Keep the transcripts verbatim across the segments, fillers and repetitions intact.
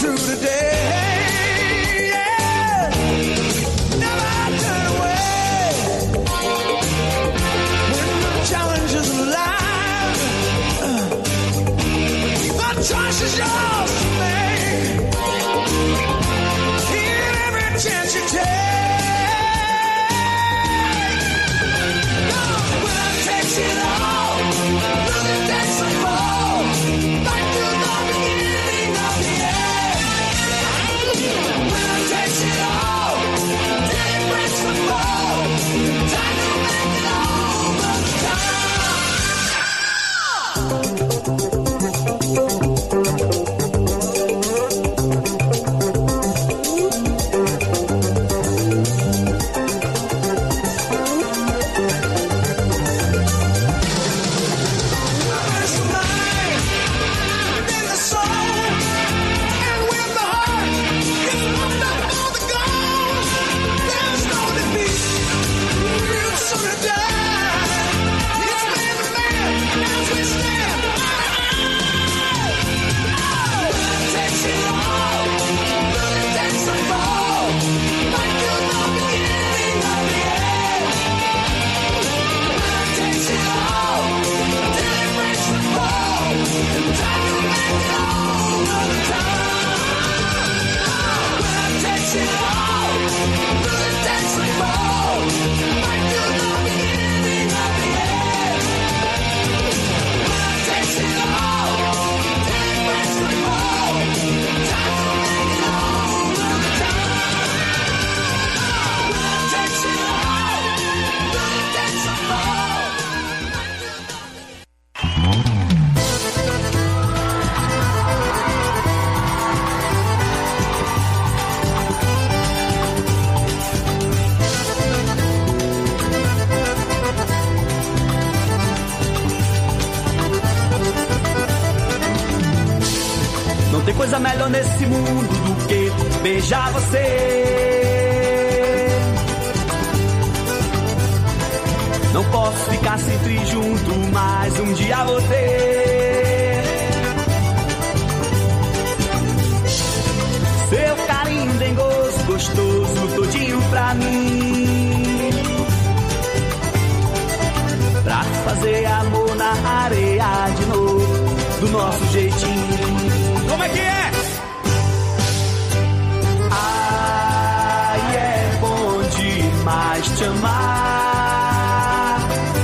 true today. Yeah. Never turn away when the challenges of life. The choice is yours to make. In every chance you take. It all, losing takes a fall, back to the beginning of the end. When it takes it all, till it breaks the fall, time to make it over the Coisa melhor nesse mundo do que beijar você. Não posso ficar sempre junto, mas um dia você. Seu carinho dengoso, gostoso, todinho pra mim. Pra fazer amor na areia de novo, do nosso jeitinho. Como é que é? Ai, é bom demais te amar.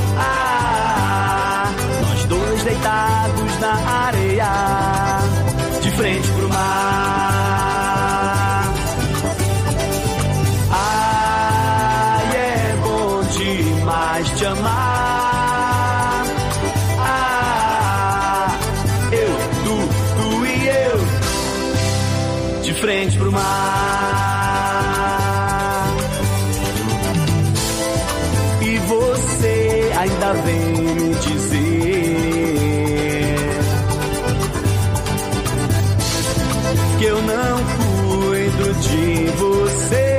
Ah, nós dois deitados na areia, de frente pro mar. Ai, é bom demais te amar. De frente pro mar. E você ainda vem me dizer que eu não cuido de você.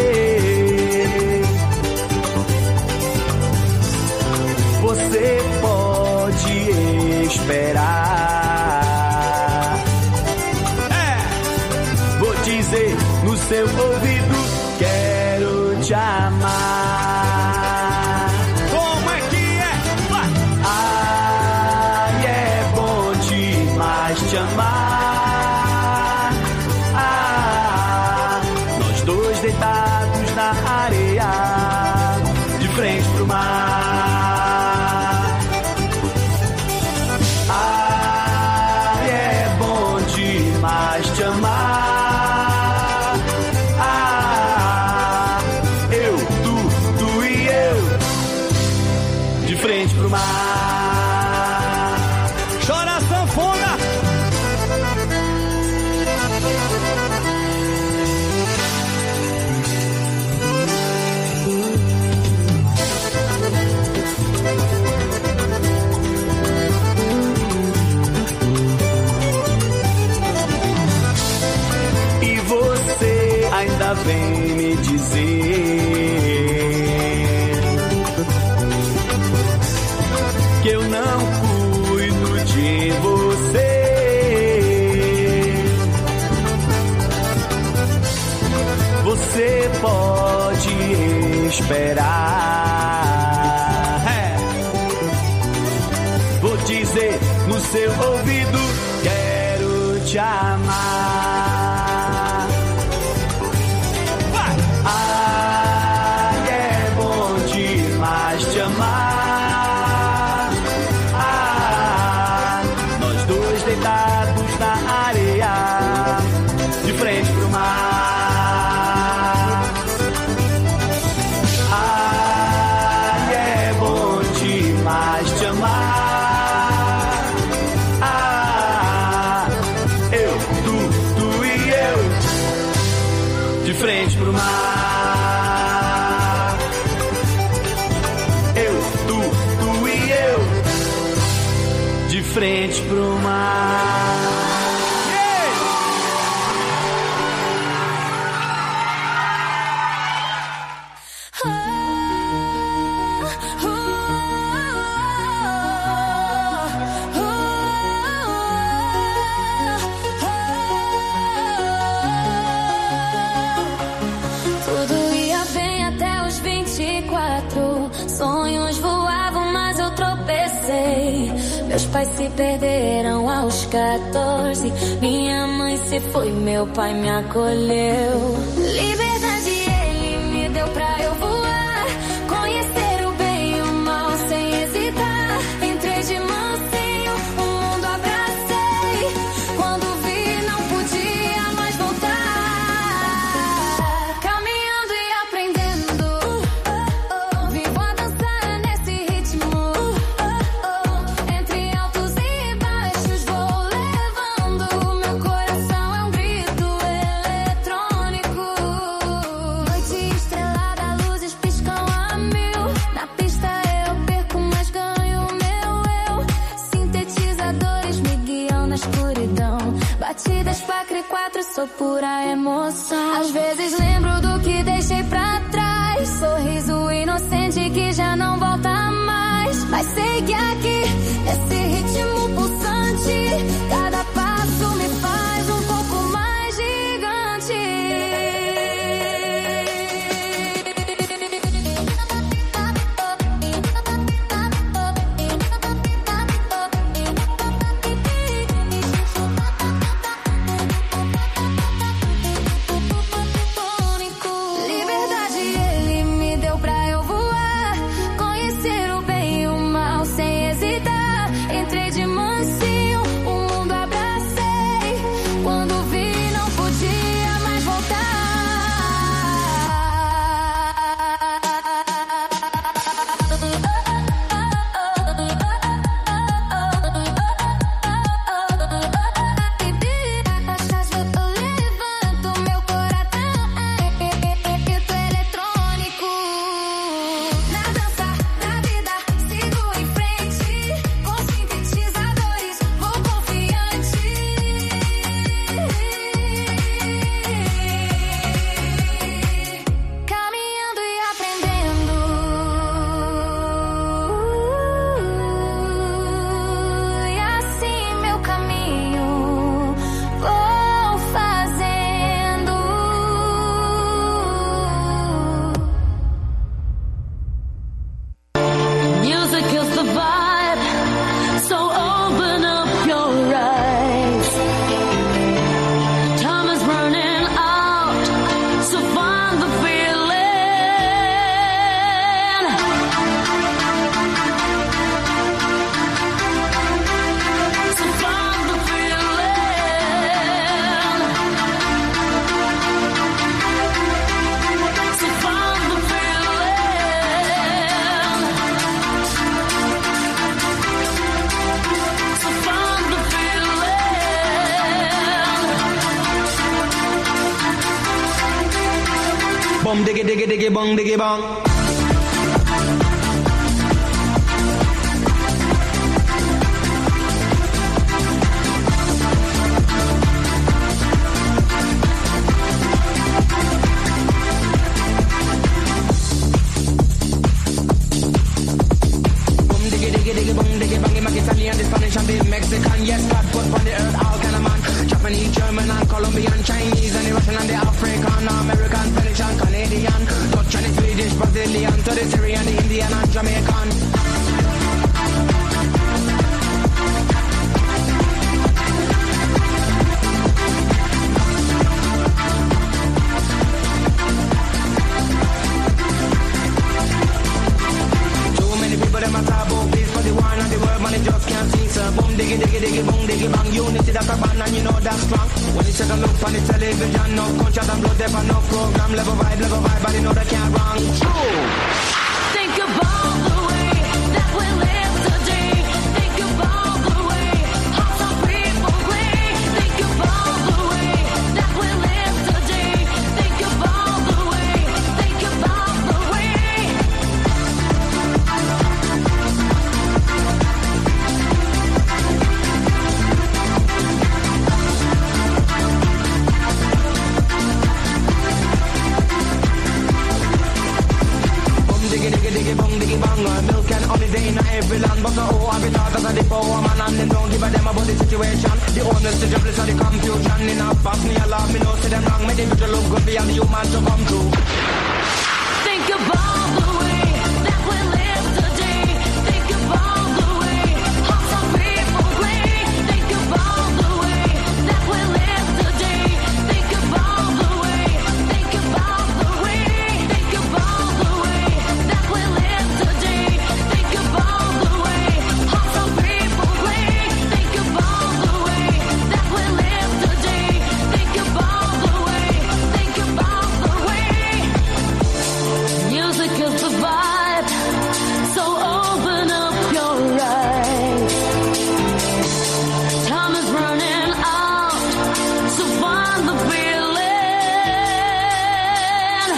Você pode esperar. No seu ouvido, quero te amar. Como é que é? Vai! Ai, é bom demais te amar. Ah, nós dois deitados na areia, de frente pro mar. Ai, é bom demais te amar. Frente pro mar. Chora a sanfona. E você ainda vem me dizer que eu não cuido de você. pode esperar. É. Vou dizer no seu ouvido, quero te amar. Vai. Ai, é bom demais te amar. Ah, nós dois deitados na areia, de frente pro mar. Ai, é bom demais te amar. Ah, eu, tu, tu e eu, de frente pro mar. Eu, tu, tu e eu, de frente pro mar. Tudo ia bem até os vinte e quatro. Sonhos voavam, mas eu tropecei. Meus pais se perderam aos quatorze. Minha mãe se foi, meu pai me acolheu. Liberdade ele me deu pra eu voar, conhecer o bem e o mal sem hesitar. Entrei de mansinho, o mundo abracei. Quando vi não podia mais voltar. Caminhando e aprendendo, vivo a dançar nesse ritmo. Entre altos e baixos vou levando. Meu coração é um grito eletrônico. Noite estrelada, luzes piscam a mil. Na pista eu perco, mas ganho meu eu. Sintetizadores me guiam na escuridão. Batidas Pacre quatro, sou pura emoção. Às vezes lembro do que deixei pra trás. Sorriso inocente que já não volta mais. Mas sei que aqui, nesse ritmo pulsante, cada passo me faz um pouco mais gigante. Liberdade ele me deu pra eu voar, conhecer o bem e o mal sem hesitar. Entrei de mansinho, o mundo abracei. Quando vi não podia mais levanto meu coração, grito eletrônico. Na dança da vida sigo em frente, com sintetizadores vou confiante. Caminhando e aprendendo, e assim meu caminho vou fazendo. Music is the vibe, so open up your eyes. Time is running out, so find the feeling. So find the feeling. So find the feeling. So find the feeling. Bum diggy diggy diggy bong diggy bong. Bum diggy diggy diggy bong diggy bong. Italian, the Spanish and the Mexican. Yes, God put on the earth all kind of man. Japanese, German and Colombian, Chinese and the Russian and the African, American, French and Canadian. on the television, no gunshot and blood, there no program, level vibe, level vibe, body know they can't wrong. True. Think about the way that we live today. Think about the way how some people play. Think about the way that we live today. Think about the way, think about the way. Diggy diggy diggy bong diggy bong, milk and honey day in every land. But oh, I be thought as a the power man, and them don't give a damn about the situation. The owners, the jobless, and the confusion. In a pass me alarm, me know say them wrong. Me they to look good, be all the human to come true. Think about the way that we live today. Think about the way how some people play. Think about the way that we live today. Think about the way, think about the way, think about the way that we live today. Think about the way how some people play. Think about the way that we live today. Think about the way, think about the way. Music is the vibe, so open up your eyes. Time is running out, so find the feeling.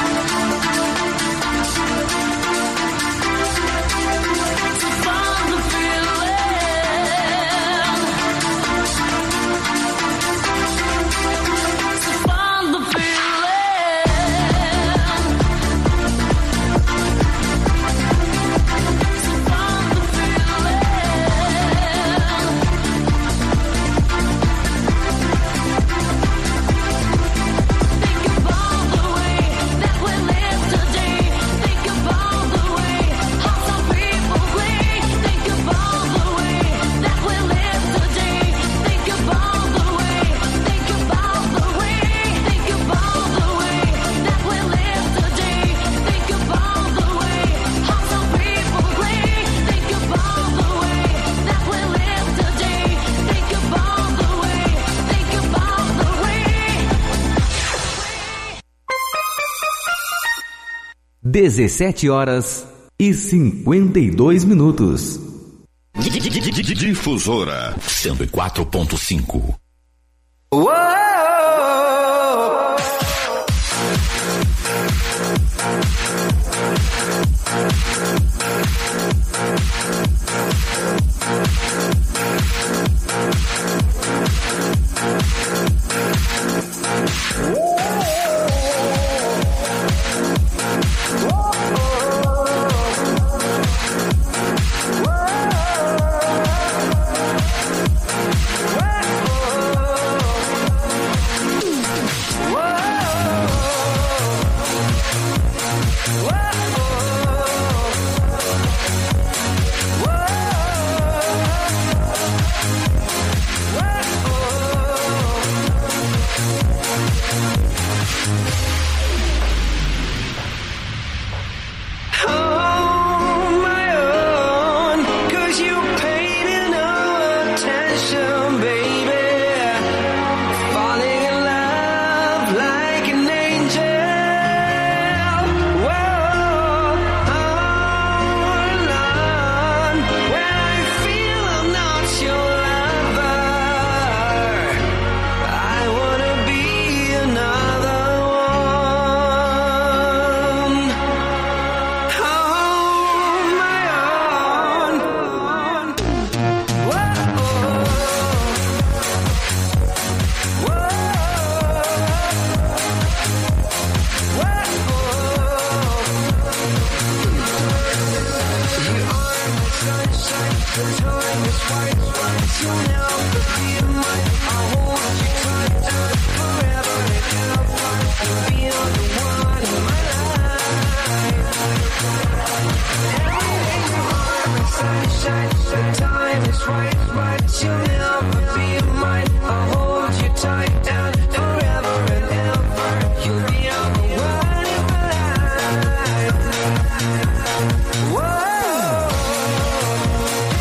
So find the feeling. So find the dezessete horas e cinquenta e dois minutos. Difusora cento e quatro ponto cinco.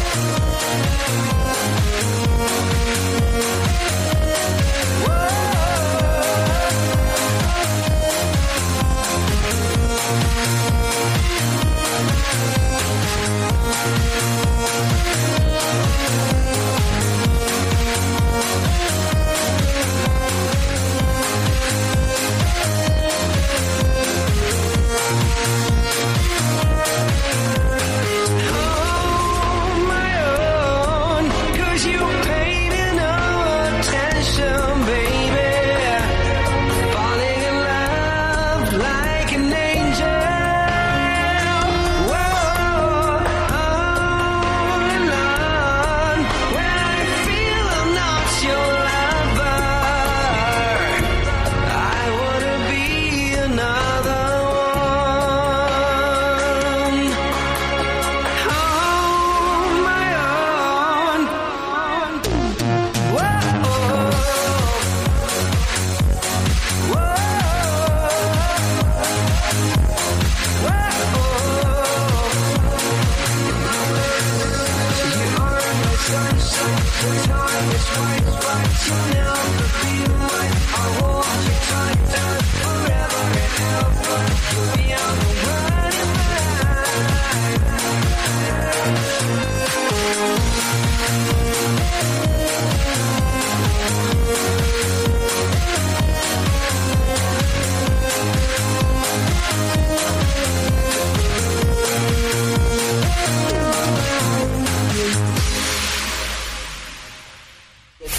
Whoa.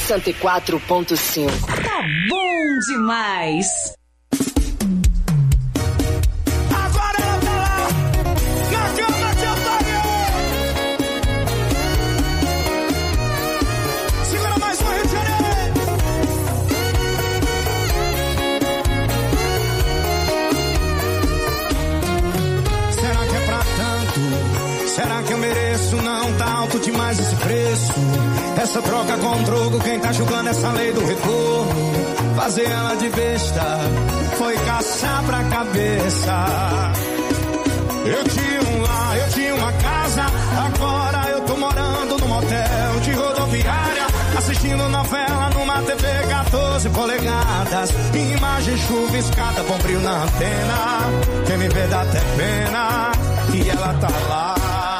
cento e quatro ponto cinco. Tá bom demais. Agora ela tá lá, na cama que eu parei. Segura mais um, Rio de Janeiro. Será que é pra tanto? Será que eu mereço? Não tá alto demais esse preço. Essa troca com o troco, quem tá julgando essa lei do retorno? Fazer ela de besta foi caçar pra cabeça. Eu tinha um lar, eu tinha uma casa, agora eu tô morando num motel de rodoviária, assistindo novela numa T V quatorze polegadas, imagem chuviscada, bom brilho na antena, quem me vê dá até pena, e ela tá lá.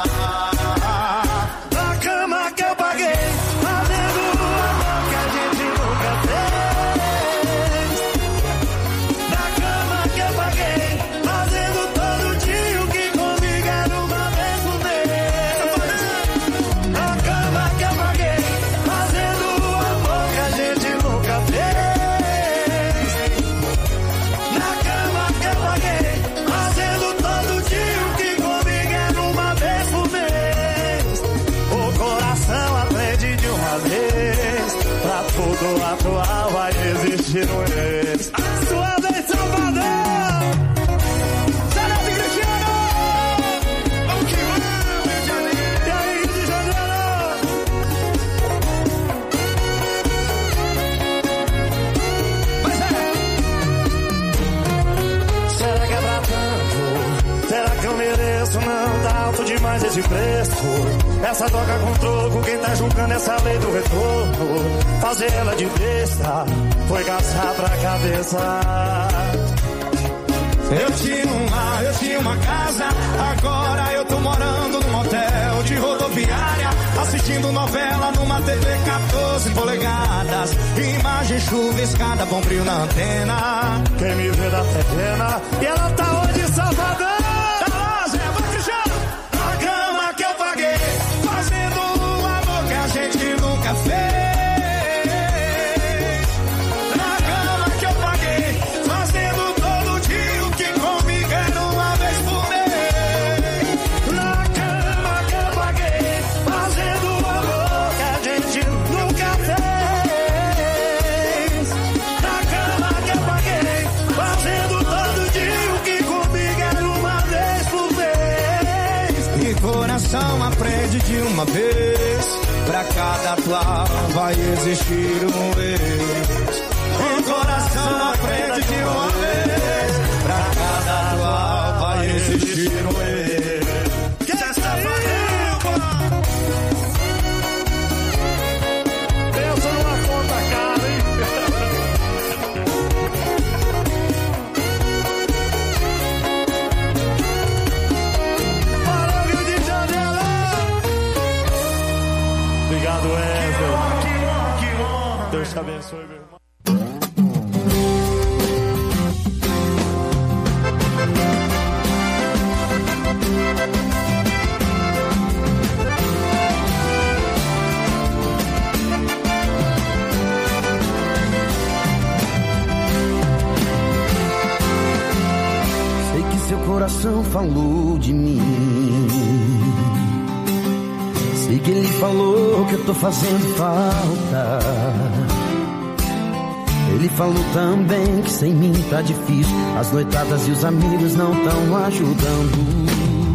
Na cama que eu paguei, fazendo o amor que a gente nunca fez. Na cama que eu paguei, fazendo todo dia o que comigo era uma vez por mês. Na cama que eu paguei, fazendo o amor que a gente nunca fez. Na cama que eu paguei, fazendo todo dia o que comigo era uma vez por mês. O coração aprende de uma vez, pra tudo atual vai existir um ex. Sua vez, Salvador! Sarete Cristiano! Vamos que vamos, Rio de Janeiro! E aí, Rio de Janeiro? Mas é! Será que é pra tanto? Será que eu mereço? Não tá alto demais esse preço. Essa troca com troco, quem tá julgando essa lei do retorno? Fazer ela de besta foi caçar pra cabeça. Eu tinha um lar, eu tinha uma casa, agora eu tô morando num motel de rodoviária, assistindo novela numa T V quatorze polegadas, imagem chuviscada, bom brilho na antena, quem me vê dá até pena, e ela tá onde, Salvador? Tá lá, Zé, vai Cristiano! A cama que eu paguei, fazendo o amor que a gente nunca fez. Na cama que eu paguei, fazendo todo dia o que comigo era uma vez por mês. Na cama que eu paguei, fazendo o amor que a gente nunca fez. Na cama que eu paguei, fazendo todo dia o que comigo era uma vez por mês. E coração aprende de uma vez, pra cada atual vai existir um ex. O coração aprende de uma vez, pra cada atual vai existir um ex. Que essa fazendo? Pensa numa conta cara, hein? Fala, Rio de Janeiro! Obrigado, Wesley. Deus te abençoe, meu irmão. Sei que seu coração falou de mim. Sei que ele falou que eu tô fazendo falta. Ele falou também que sem mim tá difícil. As noitadas e os amigos não tão ajudando.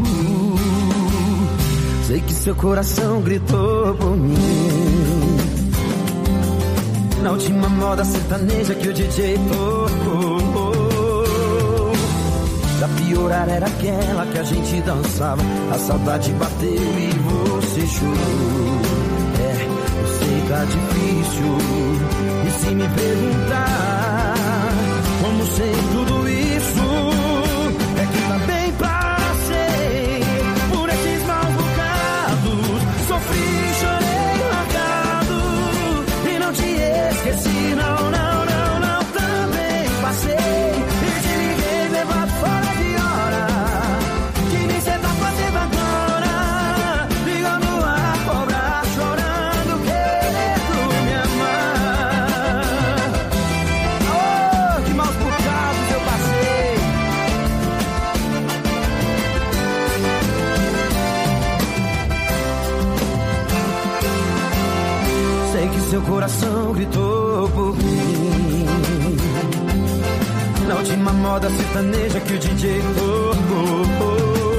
Sei que seu coração gritou por mim na última moda sertaneja que o D J tocou. Pra piorar era aquela que a gente dançava. A saudade bateu e você chorou. É, eu sei tá difícil. E se me perguntar como sei tudo isso, é que também passei por esses maus bocados. Sofri, chorei, largado e não te esqueci, não, não, não, não. Também passei e te liguei, levado fora de hora, que nem cê tá fazendo agora. Ligando a cobrar, chorando, querendo me amar. coração gritou por mim. Na última moda sertaneja que o D J tocou,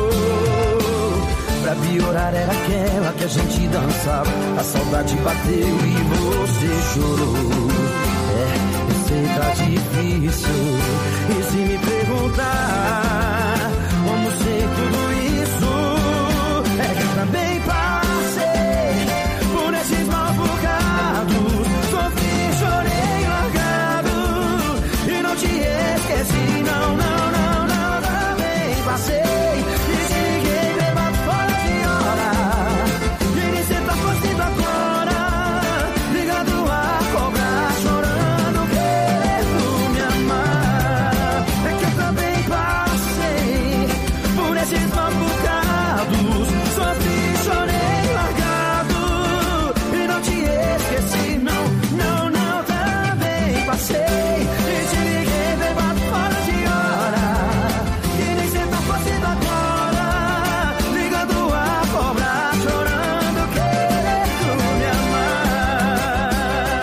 pra piorar era aquela que a gente dançava. A saudade bateu e você chorou. É, eu sei tá difícil. E se me perguntar como sei tudo isso, é que eu também passei por esses maus bocados. Sofri, chorei, largado e não te esqueci. Não, não, não, não, também passei. E te liguei, bêbado fora de hora. E nem cê tá fazendo agora, ligado a cobrar, chorando, querendo me amar. É que eu também passei por esses maus bocados. Sofri, chorei, largado e não te esqueci. Não, não, não, também passei. E te liguei, bêbado fora de hora. E nem cê tá fazendo agora, ligando a cobrar, chorando, querendo me amar.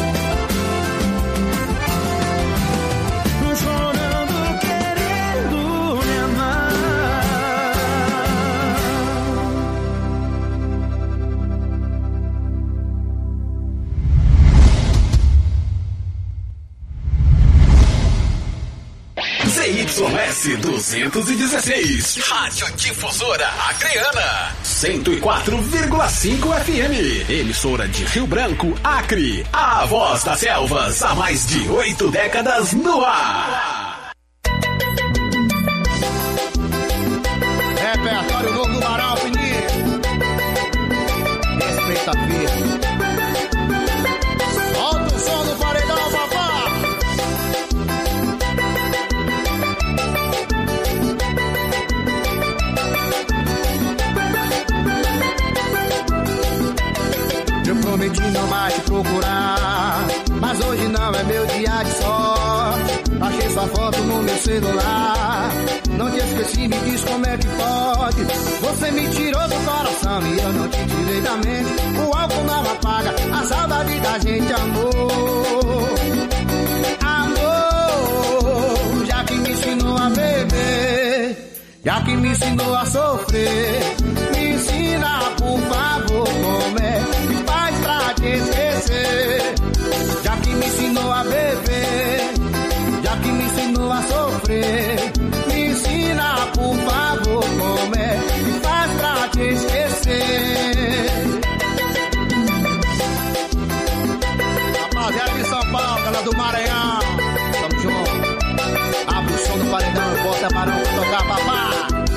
Chorando, querendo me amar. Z Y S duzentos e dezesseis, Rádio Difusora Acreana, cento e quatro vírgula cinco F M, emissora de Rio Branco, Acre, a voz das selvas há mais de oito décadas no ar. Repertório novo do Marau, Fininho. Respeita a vida. Solta o som do paredão, papá. Eu prometi não mais te procurar, mas hoje não é meu dia de sorte. Achei sua foto no meu celular, não te esqueci, me diz como é que pode. Você me tirou do coração e eu não te tirei da mente. O álcool não apaga a saudade da gente, amor. Amor, já que me ensinou a beber, já que me ensinou a sofrer, me ensina, por favor, como é que faz pra te esquecer. Já que me ensinou a beber, já que me ensinou a sofrer, me ensina, por favor, como é que faz pra te esquecer. Rapaziada de São Paulo, galera do Maranhão, tamo junto. Abre o som do paredão, bota Barão pra tocar, papá.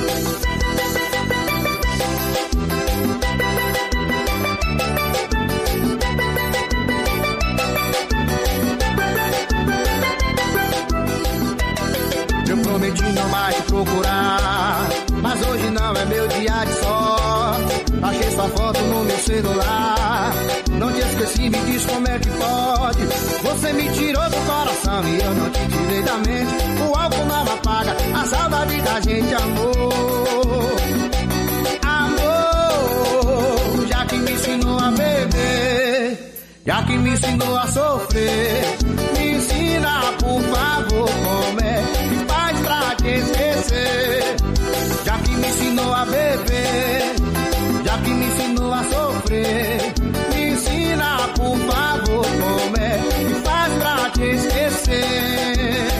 Eu prometi não mais te procurar, mas hoje não é meu dia de sorte. Achei sua foto no meu celular, não te esqueci, me diz como é que pode. Você me tirou do coração e eu não te tirei da mente. O álcool não apaga a saudade da gente, amor. Amor, já que me ensinou a beber, já que me ensinou a sofrer, me ensina, por favor, como é que faz pra te esquecer. Já que me ensinou a beber, já que me ensinou a sofrer, me ensina, por favor, como é que faz pra te esquecer.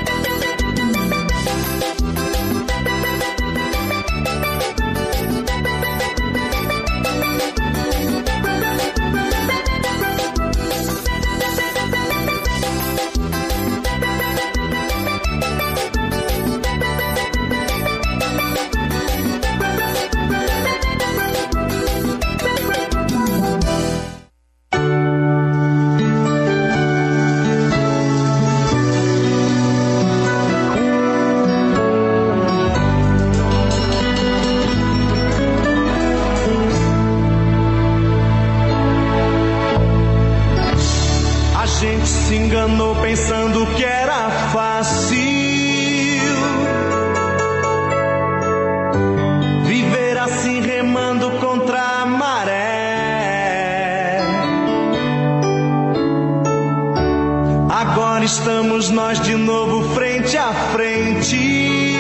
Pensando que era fácil viver assim, remando contra a maré. Agora estamos nós de novo frente a frente.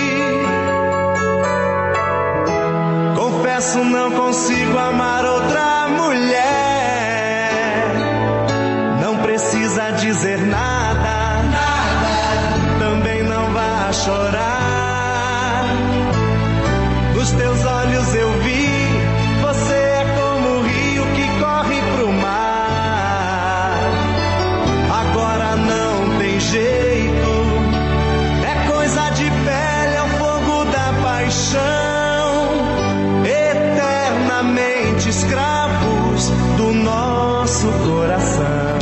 Confesso, não consigo amar outra mulher. Não precisa dizer nada, nada. Também não vá chorar. Nos teus olhos eu vi, você é como o rio que corre pro mar. Agora não tem jeito, é coisa de pele, é o fogo da paixão. Eternamente escravos do nosso coração.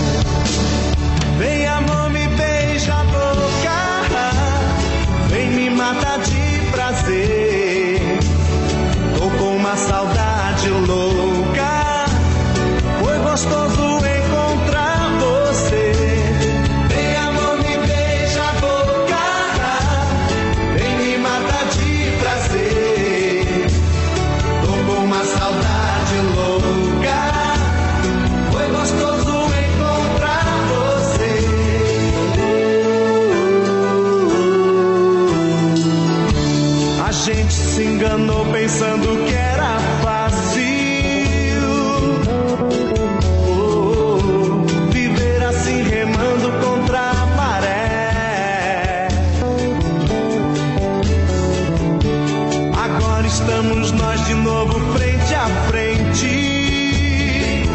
Vem, amor, me beija a boca, vem me matar de prazer. Tô com uma saudade louca, foi gostoso encontrar você. Vem, amor, me beija a boca, vem me matar de prazer. Tô com uma saudade louca, foi gostoso encontrar você. A gente se enganou pensando que era fácil, oh, viver assim remando contra a maré. Agora estamos nós de novo frente a frente.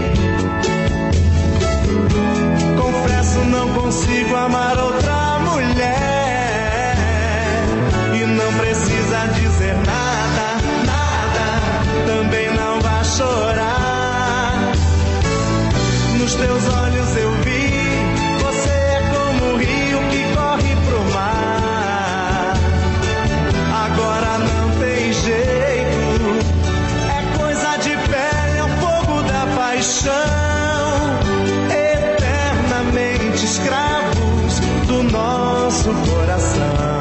Confesso, não consigo amar outra mulher. E não precisa dizer nada, nada. Também não vá chorar. Nos teus olhos eu vi, você é como o rio que corre pro mar. Agora não tem jeito, é coisa de pele, é o fogo da paixão. Eternamente escravos do nosso coração.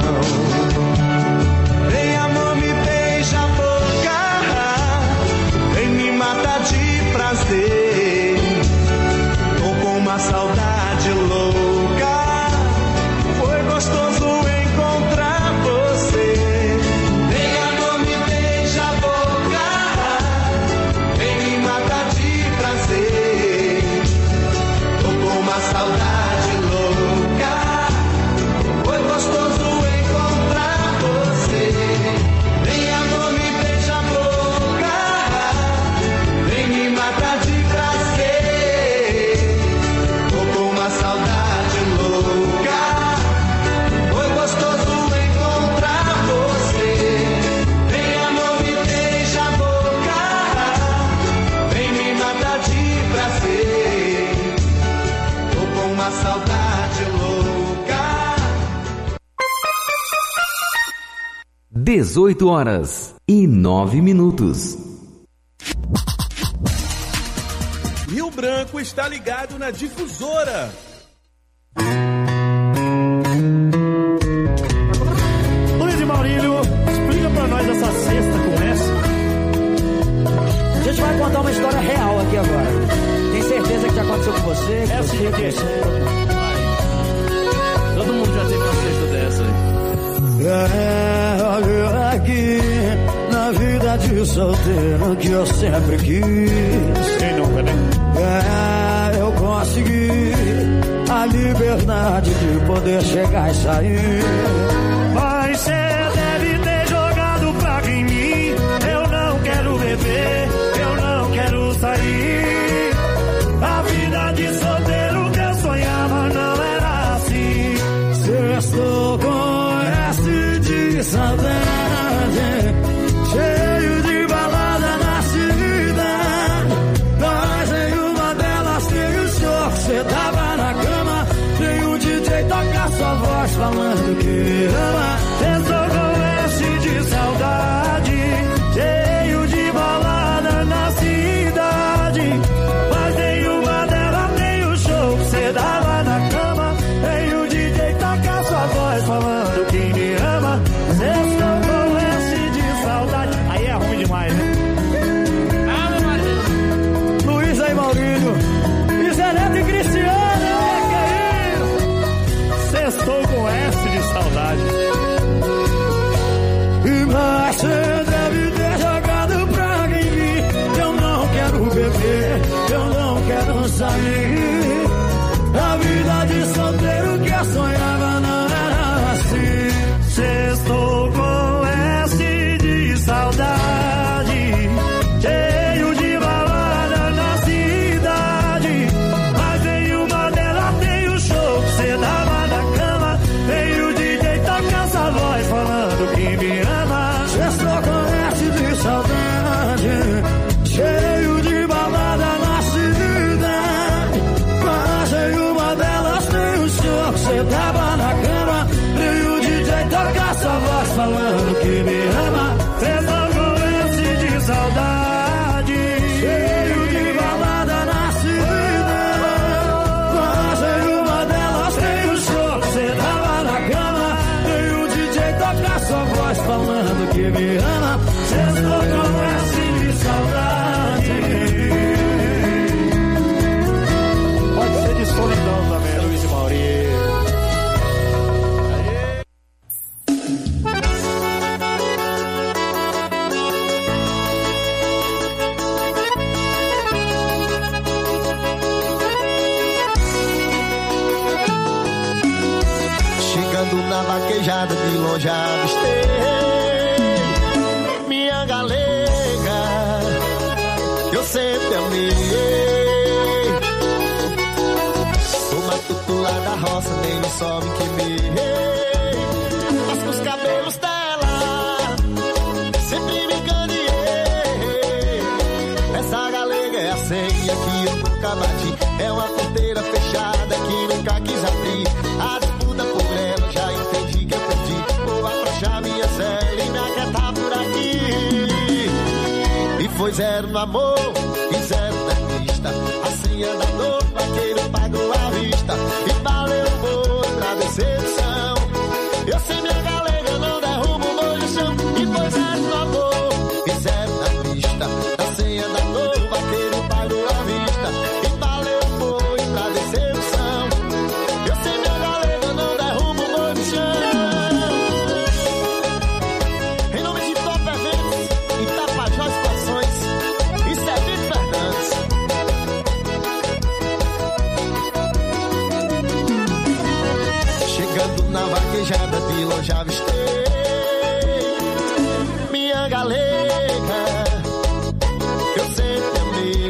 Vem, amor, me beija a boca, vem me matar de prazer. Tô com uma saudade louca, foi gostoso encontrar você. Vem, amor, me beija a boca, vem me matar de prazer. Tô com uma saudade louca, foi gostoso encontrar você. Vem, amor, me beija a boca, vem me matar de prazer. Tô com uma saudade louca, foi gostoso encontrar você. Vem, amor, me beija a boca, vem me matar de prazer. Tô com uma saudade louca. dezoito horas e nove minutos. Rio Branco está ligado na Difusora. Luiz e Maurílio, explica pra nós essa sexta com essa. A gente vai contar uma história real aqui agora. Tem certeza que já aconteceu com você? É assim, você, o quê? você? Todo mundo já teve uma sexta dessa aí. É, olha aqui, na vida de solteiro que eu sempre quis. Quem nunca, né? É, eu consegui a liberdade de poder chegar e sair. Mas cê deve ter jogado praga em mim. Eu não quero beber, eu não quero sair. A vida de solteiro que eu sonhava não era assim. Sextou com S de saudade, cheio de balada na cidade. Mas em uma delas tem o show que cê tava na cama. Tem o D J tocar sua voz falando que ama. Sextou com S de saudade, cheio de balada na cidade. Mas em uma delas tem o show que cê dava na cama. Tem o D J tocar sua voz falando que me ama. Sextou com S de saudade. Aí é ruim demais, né? Ah, meu marido. Luiz aí, Maurílio, Zé Neto e Cristiano, que é isso? sair. A vida de solteiro que eu sonhava não era assim. Sextou com S de saudade, cheio de balada na cidade. Mas veio uma delas, tem o show que cê dava na cama. Veio o D J tocar essa voz falando que me ama. Sextou com S de saudade, cheio de balada na cidade. Mas veio uma delas, tem o show que cê dava na cama. Veio o D J tocar essa voz falando que me ama. Sextou com S de saudade, cheio de balada na cidade. Mas veio uma delas, tem o show que cê dava na cama. Veio o D J tocar sua voz falando que me ama. Sextou com S de saudade. Pode ser de solidão também, Luiz e Maurício. Chegando na vaquejada de longe avistei minha galega, eu sempre amei. Sou matuto lá da roça, nem no sol me queimei. Mas com os cabelos dela sempre me encanei. Essa galega é a senha que eu nunca bati. É uma porteira fechada que nunca quis abrir. A disputa por ela já entendi que eu perdi. Vou afrouxar minha cela e me aquietar por aqui. E foi zero no amor e zero na pista. A senha da dor, vaqueiro pagou à vista. E valeu por pra decepção. Eu sei minha galega, não derrubo o molho no chão. E foi zero no amor e zero na pista. A senha da dor, vaqueiro pagou à vista. E valeu por pra decepção. Eu sei minha galega, não derrubo o molho no chão. Em nome de Top Eventos e Tapajós Corações, isso é Vitor Fernandes. Chegando na vaquejada de longe avistei minha galega, eu sempre amei.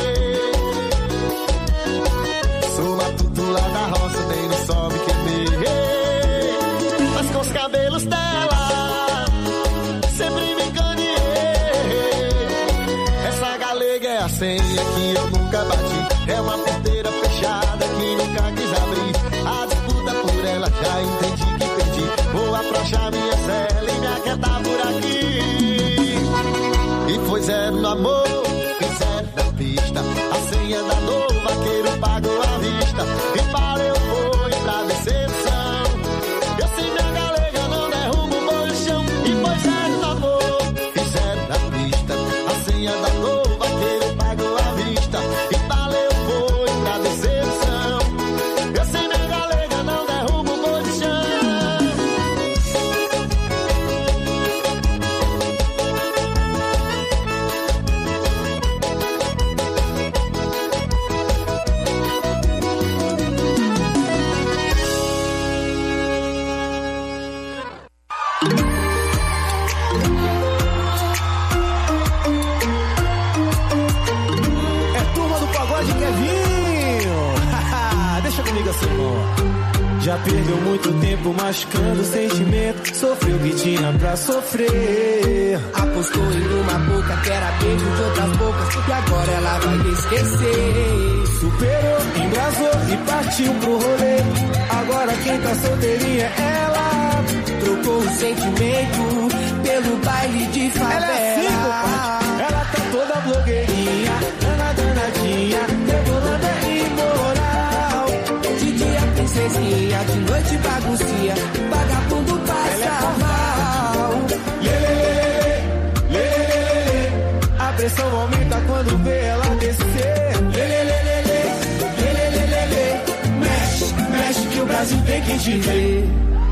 Sou matuto lá da roça, nem no sol me queimei. Mas com os cabelos dela sempre me encanei. Essa galega é a senha que eu nunca bati. É uma porteira fechada que nunca quis abrir. A disputa por ela já entendi que perdi. Vou afrouxar minha cela e me aquietar por aqui. E foi zero no amor e zero na pista. A senha da dor, vaqueiro pagou à vista. E valeu foi pra decepção. Eu sei minha galega, não derrubo o molho no chão. E foi zero no amor e zero na pista. A senha da dor, vaqueiro pagou à vista. E valeu foi pra decepção. Eu sei minha galega, não derrubo o molho no chão. É turma do pagode Kevinho. Deixa comigo assim, amor. Já perdeu muito tempo machucando o sentimento. Sofreu o que tinha pra sofrer. Apostou em uma boca que era beijo de outras bocas. E agora ela vai esquecer. Superou, embrasou e partiu pro rolê. Agora quem tá solteirinha é ela. Trocou o sentimento pelo baile de favela. Ela é assim, compadre. Ela tá toda blogueirinha, dana danadinha, rebolada e moral. De dia princesinha, de noite baguncinha, vagabundo passa mal. Lê, lê, lê, lê, lê, lê. A pressão aumenta quando vê ela descer. Lê, lê, lê, lê, lê, lê, lê, lê, lê, lê. Mexe, mexe que o Brasil tem que te ver.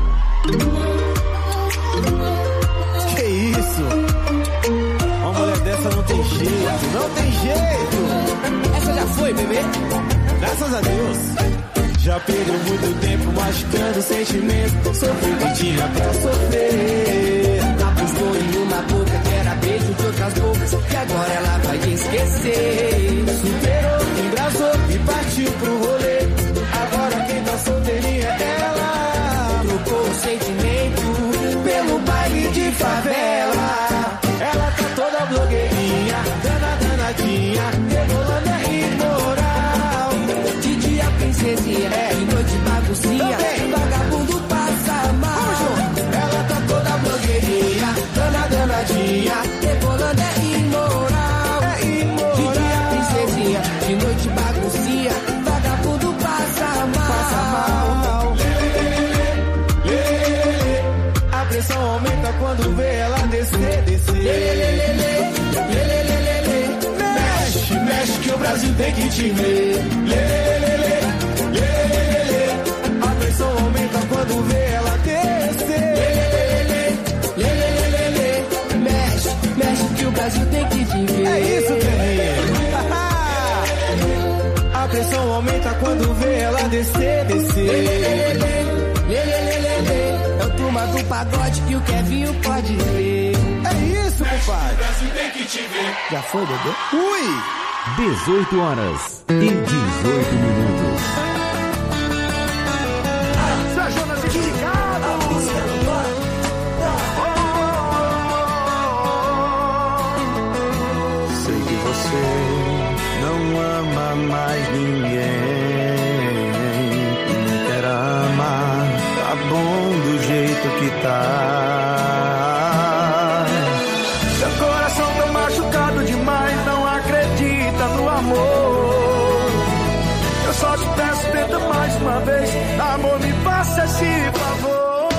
Que isso? Uma mulher dessa não tem jeito, não tem jeito. Essa já foi, bebê? Graças a Deus. Já perdeu muito tempo machucando sentimento. Sofreu que tinha pra sofrer. Apostou em uma boca que era beijo de outras bocas, e agora ela vai te esquecer. Superou, embraçou e partiu pro rolê. Agora quem tá solteirinha é ela. Trocou o sentimento pelo baile de favela. Ela tá toda blogueirinha, dana danadinha, rebolando é imoral. De dia princesinha, é de noite baguncinha, vagabundo passa mal. Ela tá toda blogueirinha, dana danadinha, rebolando é imoral. É imoral. De dia princesinha, de noite baguncinha, vagabundo passa mal. Passa mal. Lê, lê, lê, lê. A pressão aumenta quando vê ela descer, descer. Lê, lê, lê, lê, lê. Lê, lê, lê, lê, lê. Mexe, mexe que o Brasil tem que te ver. Lê, lê, lê, lê. Lê, lê, lê, lê. A pressão aumenta quando vê ela descer. Lê, lê, lê, lê. Lê, lê, lê, lê, lê. Mexe, mexe que o Brasil tem que te ver. É isso, Terreiro. A pressão aumenta quando vê ela descer, descer. Lê, lê, lê, lê. Lê, lê, lê, lê, lê. É o turma do pagode que o Kevinho pode ver. É isso, compadre. O Brasil tem que te ver. Já foi, bebê? Ui! dezoito horas e dezoito minutos. São Jonas Esticado! Sei que você não ama mais ninguém. Não quer amar, tá bom do jeito que tá. Seu coração tá machucado demais, não acredita no amor. Eu só te peço, tenta mais uma vez. Amor, me faça esse favor.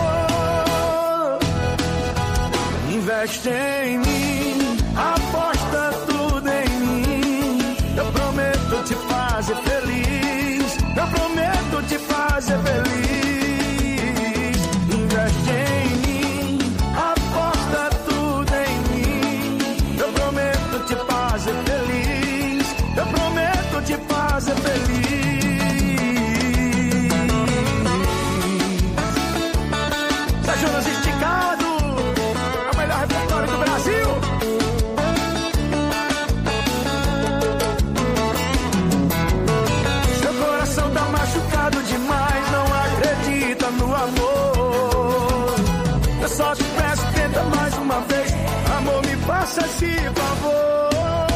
Investe em mim, aposta tudo em mim. Eu prometo te fazer feliz. Eu prometo te fazer feliz. Investe em mim, aposta tudo em mim. Eu prometo te fazer feliz. Eu prometo te fazer feliz. São Jonas Esticado, é o melhor repertório do Brasil. Seu coração tá machucado demais, não acredita no amor. Eu só te peço, tenta mais uma vez. Amor, me faça esse favor.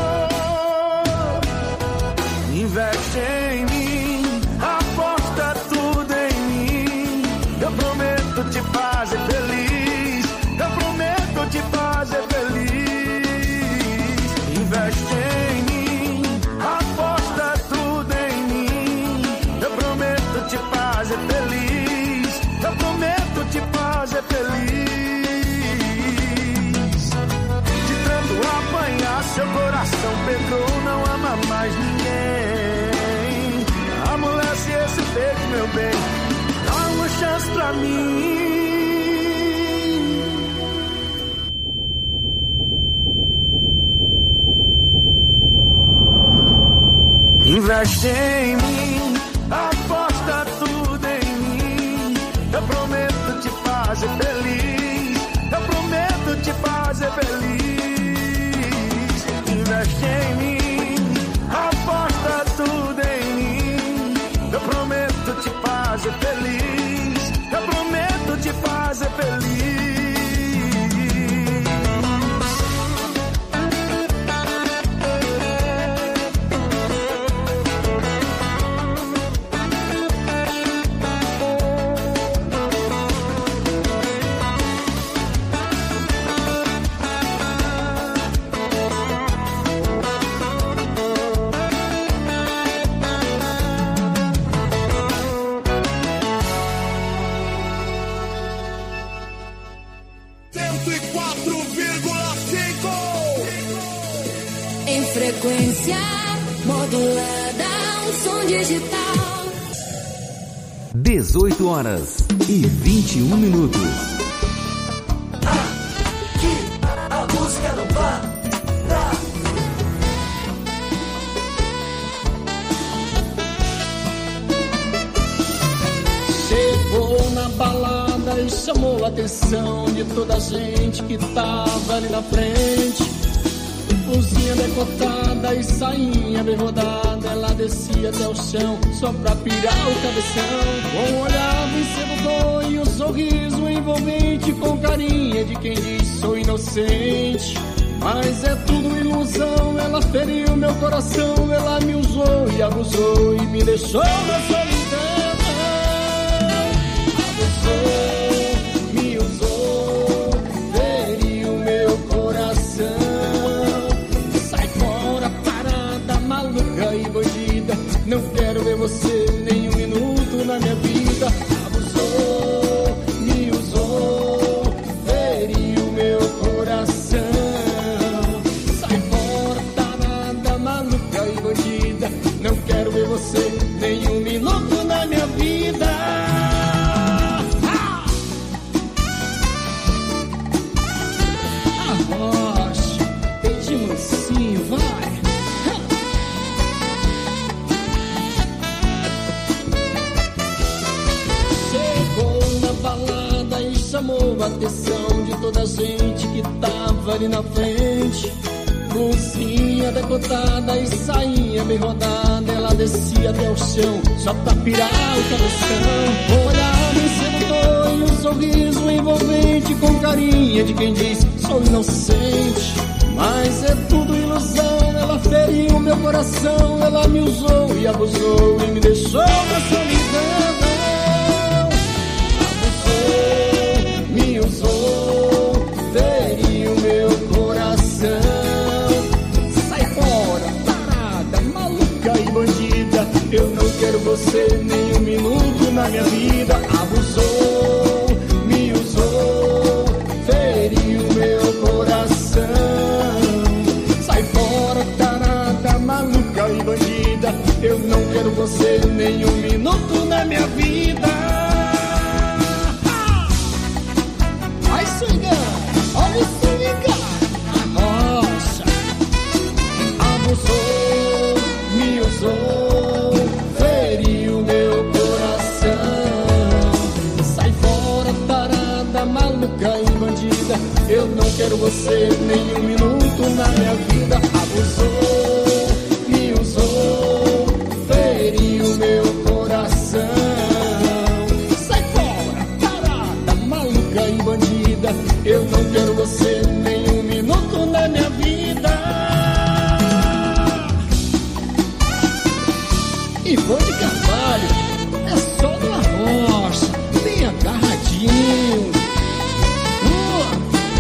Investe em mim, aposta tudo em mim. Eu prometo te fazer feliz. Eu prometo te fazer feliz. Investe em mim, aposta tudo em mim. Eu prometo te fazer feliz. Eu prometo te fazer feliz. De tanto apanhar, seu coração pegou, não ama mais ninguém. Amolece esse peito, meu bem, dá uma chance pra mim. Investe em mim, aposta tudo em mim. Eu prometo te fazer feliz. Eu prometo te fazer feliz. Investe em mim, aposta tudo em mim. Eu prometo te fazer feliz. Eu prometo te fazer feliz. Em frequência modulada, um som digital. dezoito horas e vinte e um minutos. Aqui a música não para. chamou a atenção de toda a gente que tava ali na frente. Blusinha decotada e sainha bem rodada, ela descia até o chão só pra pirar o cabeção. Com um olhar bem sedutor e um sorriso envolvente, com carinha de quem diz sou inocente. Mas é tudo ilusão, ela feriu meu coração, ela me usou e abusou e me deixou na solidão. Abusou, me usou, feriu meu coração. Sai fora, parada, maluca e bandida, não quero ver você nem um minuto na minha vida. Abusou, me usou, feriu meu coração. Não quero ver você nem um minuto na minha vida. Ah! Arrocha, tem de mansinho, vai. Chegou na balada e chamou a atenção de toda a gente que tava ali na frente. Blusinha decotada e sainha bem rodada, ela descia até o chão só pra pirar o cabeção. Com olhar bem sedutor e um sorriso envolvente, com carinha de quem diz sou inocente. Mas é tudo ilusão, ela feriu meu coração, ela me usou e abusou e me deixou na solidão. Abusou, me usou, feriu meu coração. Bandida, eu não quero você nem um minuto na minha vida. Abusou, me usou, feriu meu coração. Sai fora, tarada, maluca e bandida, eu não quero você nem um minuto na minha vida. Vai swingar, olha o swingar, arrocha. Abusou, me usou, feriu meu coração. Sai fora, tarada, maluca e bandida, eu não quero você nem um minuto na minha vida. Abusou, me usou, feriu meu coração. Sai fora, tarada, maluca e bandida, eu não quero você nem um minuto na minha vida. E vou de Carvalho, é só uma rocha, bem agarradinho. Uh.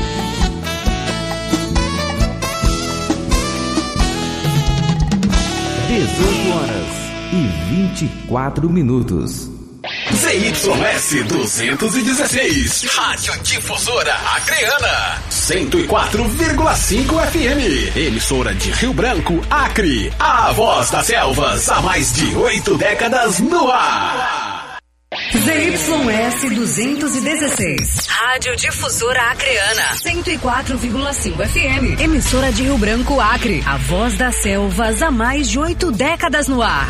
dezoito horas e vinte e quatro minutos. Z Y S duzentos e dezesseis, Rádio Difusora Acreana, cento e quatro vírgula cinco F M, emissora de Rio Branco, Acre, a voz das selvas, há mais de oito décadas no ar. Z Y S duzentos e dezesseis, Rádio Difusora Acreana, cento e quatro vírgula cinco F M, emissora de Rio Branco, Acre, a voz das selvas, há mais de oito décadas no ar.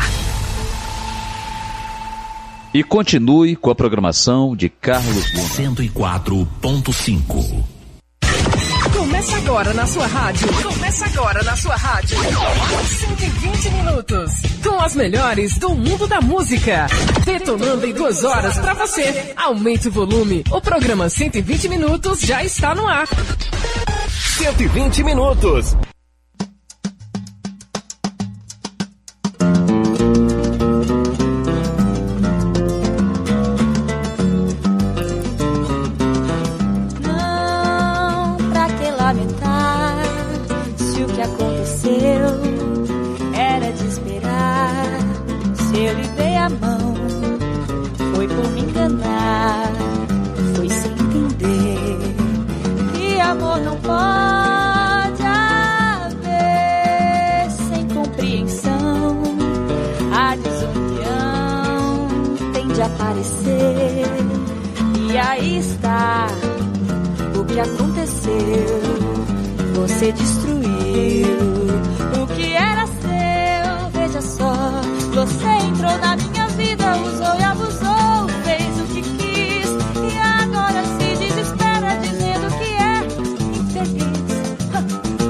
E continue com a programação de Carlos Luna. cento e quatro ponto cinco. Começa agora na sua rádio. Começa agora na sua rádio. cento e vinte minutos. Com as melhores do mundo da música. Detonando em duas horas pra você. Aumente o volume. O programa cento e vinte minutos já está no ar. cento e vinte minutos. Era de esperar. Se eu lhe dei a mão, foi por me enganar. Foi sem entender que amor não pode haver sem compreensão. A desunião tem de aparecer. E aí está o que aconteceu. Você destruiu o que era seu, veja só. Você entrou na minha vida, usou e abusou, fez o que quis e agora se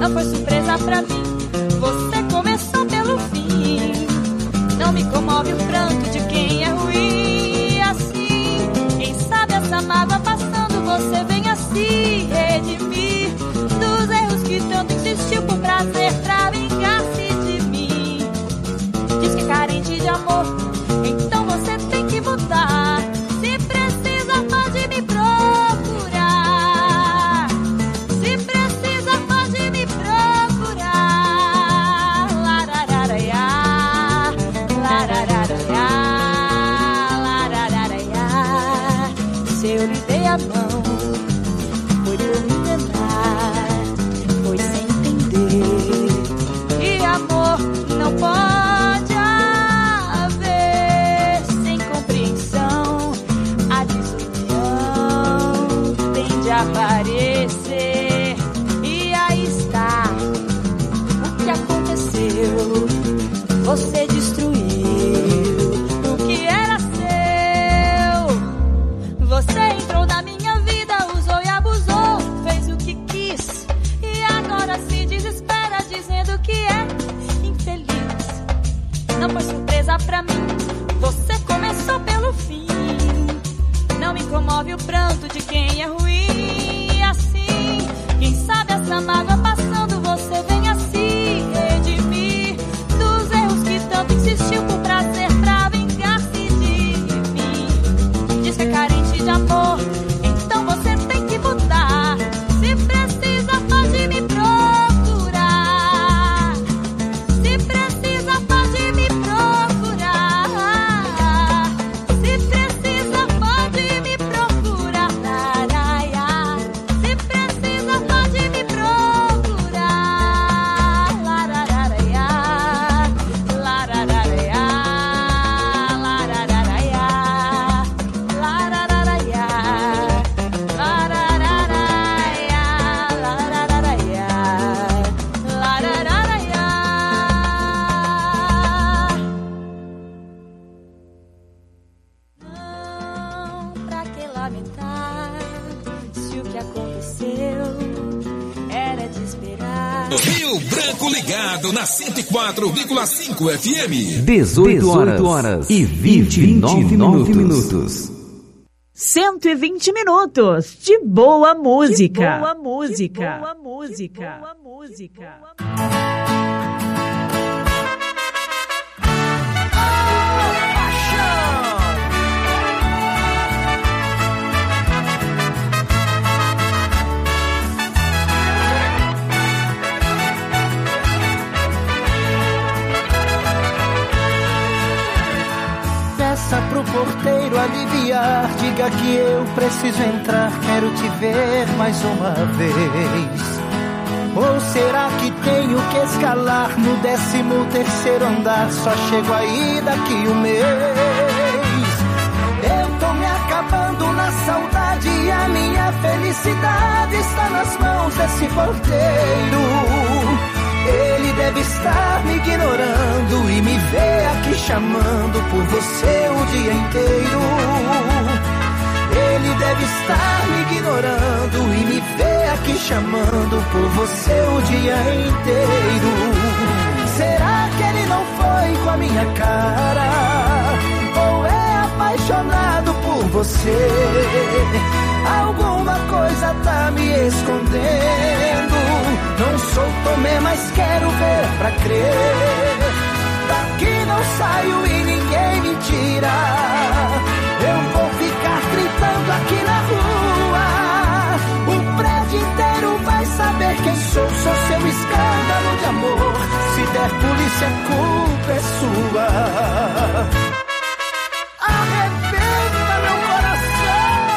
não foi surpresa pra mim. Você começou pelo fim. Não me comove o pranto de quem é ruim. Assim, quem sabe essa mágoa passando, você venha se redimir dos erros que tanto insistiu por prazer pra vingar-se de mim. Diz que é carente de amor, então você tem que mudar. Se precisa pode me procurar. Se precisa pode me procurar. Larararaiá, larararaiá, larararaiá. Se eu lhe dei a mão, foi por me enganar, foi sem entender. E amor não pode haver sem compreensão. A desunião tem de aparecer. E aí está o que aconteceu. Você destruiu o que era seu. Você entrou na minha vida, usou e abusou, fez o que quis e agora se desespera dizendo que é infeliz. Não foi surpresa pra mim, você começou pelo fim. Não me comove o pranto de quem é ruim. Assim, quem sabe essa mágoa passando, você venha se redimir dos erros que tanto insistiu por prazer pra vingar-se de mim. Diz que é carente de amor, então você tem que mudar. Se precisa pode me procurar. Se precisa pode me procurar. Se precisa pode me procurar. Laraiá. Se precisa pode me procurar. Larararaiá. Larararaiá. Larararaiá. Larararaiá. Larararaiá. Larararaiá. Larararaiá. Não, pra que lamentar se o que aconteceu era de esperar. Rio Branco ligado na cento e quatro vírgula cinco F M. dezoito horas e vinte e nove minutos. cento e vinte minutos de boa música. Boa música. Boa música. Boa música. Peça pro porteiro aliviar, diga que eu preciso entrar, quero te ver mais uma vez. Ou será que tenho que escalar no décimo terceiro andar, só chego aí daqui um mês? Eu tô me acabando na saudade e a minha felicidade está nas mãos desse porteiro. Ele deve estar me ignorando e me vê aqui chamando por você o dia inteiro. Ele deve estar me ignorando e me vê aqui chamando por você o dia inteiro. Será que ele não foi com a minha cara? Ou é apaixonado por você? Alguma coisa tá me escondendo. Não sou Tomé, mas quero ver pra crer. Daqui não saio e ninguém me tira. Eu vou ficar gritando aqui na rua. O prédio inteiro vai saber quem sou. Sou seu escândalo de amor. Se der polícia, a culpa é sua. Arrebenta meu coração.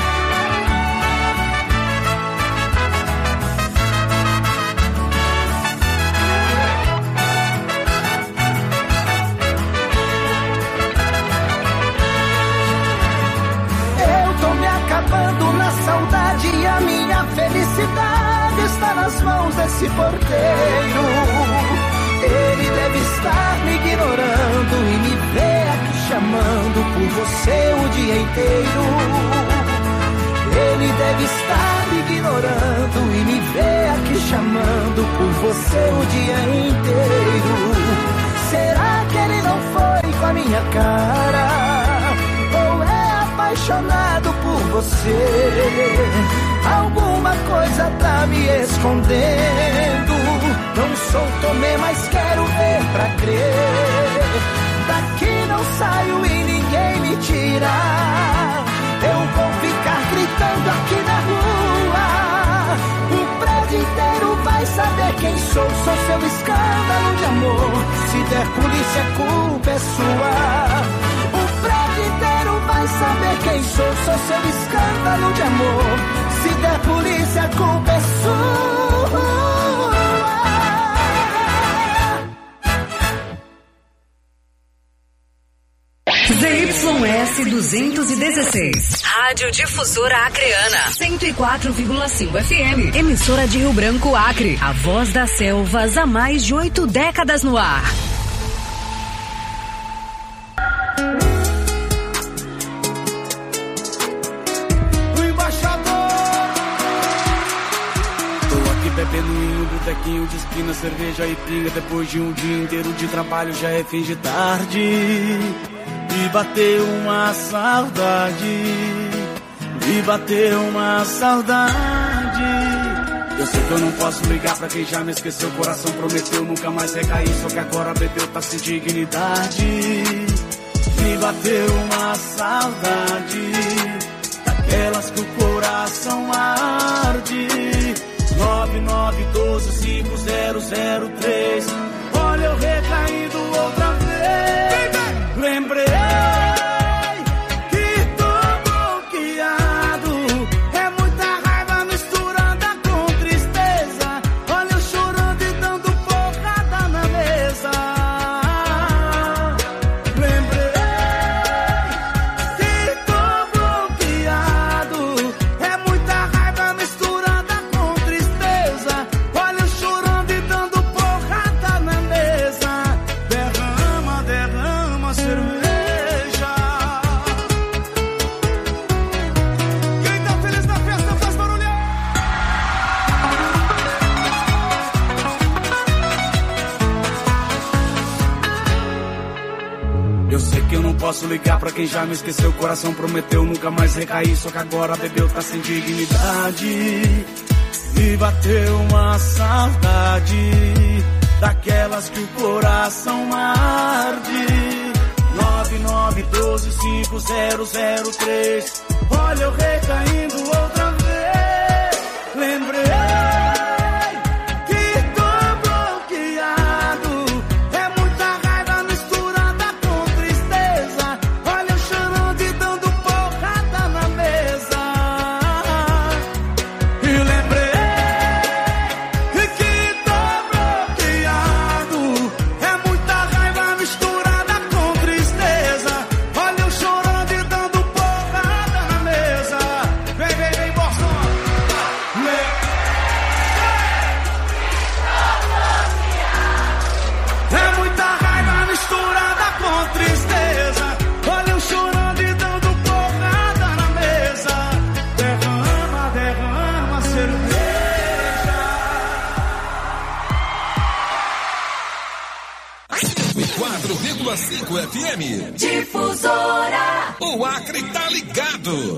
Acabando na saudade e a minha felicidade está nas mãos desse porteiro. Ele deve estar me ignorando e me vê aqui chamando por você o dia inteiro. Ele deve estar me ignorando e me vê aqui chamando por você o dia inteiro. Será que ele não foi com a minha cara? Ou é apaixonado por você? Alguma coisa tá me escondendo. Não sou Tomé, mas quero ver pra crer. Daqui não saio e ninguém me tira. Eu vou ficar gritando aqui na rua. O prédio inteiro vai saber quem sou. Sou seu escândalo de amor. Se der polícia, a culpa é sua. O prédio inteiro vai saber quem sou. Sou seu escândalo de amor. Se der polícia, a culpa é sua. Z Y S duzentos e dezesseis. Rádio Difusora Acreana. cento e quatro vírgula cinco F M. Emissora de Rio Branco, Acre. A voz das selvas há mais de oito décadas no ar. Bebendo em um botequinho de esquina, cerveja e pinga. Depois de um dia inteiro de trabalho já é fim de tarde. E bateu uma saudade. E bateu uma saudade. Eu sei que eu não posso ligar pra quem já me esqueceu. O coração prometeu nunca mais recair. Só que agora bebeu, tá sem dignidade. E bateu uma saudade. Daquelas que o coração arde. nove nove um dois cinco zero zero três. Olha eu recaindo outra vez. Lembrei que tô bloqueado. É muita raiva misturada com tristeza. Olha eu chorando e dando porrada na mesa. Lembrei que tô bloqueado. É muita raiva misturada com tristeza. Olha eu chorando e dando porrada na mesa. Derrama, derrama cerveja. Quem tá feliz na festa faz barulho. Eu sei que eu não posso ligar pra quem já me esqueceu. O coração prometeu nunca mais recair. Só que agora bebeu, tá sem dignidade. E bateu uma saudade. Daquelas que o coração arde. nove nove um dois cinco zero zero três. Olha eu recaindo outra vez. Lembrei que tô bloqueado. É muita raiva misturada com tristeza. Olha eu chorando e dando porrada na mesa. E lembrei que tô bloqueado. É muita raiva misturada com tristeza. Olha eu chorando e dando porrada na mesa. Vem, vem, vem, Boston. É muita raiva misturada com tristeza. Olha eu chorando e dando porrada na mesa. Derrama, derrama cerveja. cento e quatro vírgula cinco F M. Difusora. O Acre tá ligado.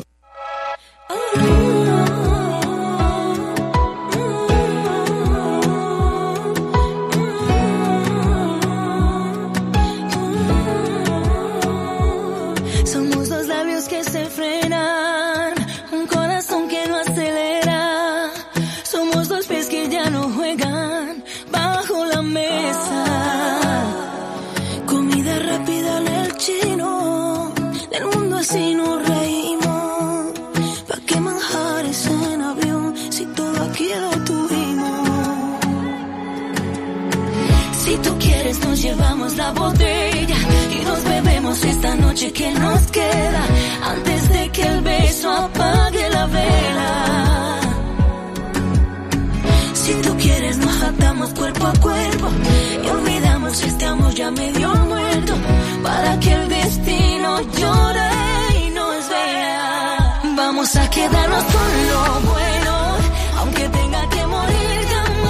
Somos dos labios que se frenan, un corazón que no acelera. Somos dos pies que ya no juegan bajo la mesa. Comida rápida en el chino, del mundo así nos reímos. ¿Pa' qué manjares en avión si todo aquí lo tuvimos? Si tú quieres nos llevamos la botella y nos bebemos esta noche que nos queda antes de que el beso apague la vela. Si tú quieres nos atamos cuerpo a cuerpo y olvidamos este amor ya medio muerto para que el destino llore y nos vea. Vamos a quedarnos con lo bueno, aunque tenga que morir jamás.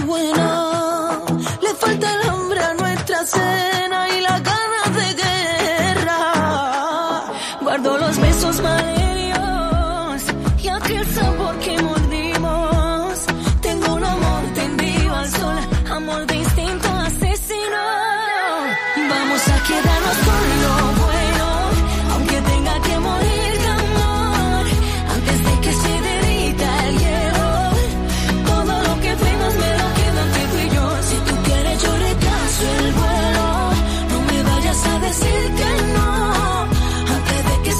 buena. Le falta el hambre a nuestra cena y las ganas de guerra. Guardo los besos más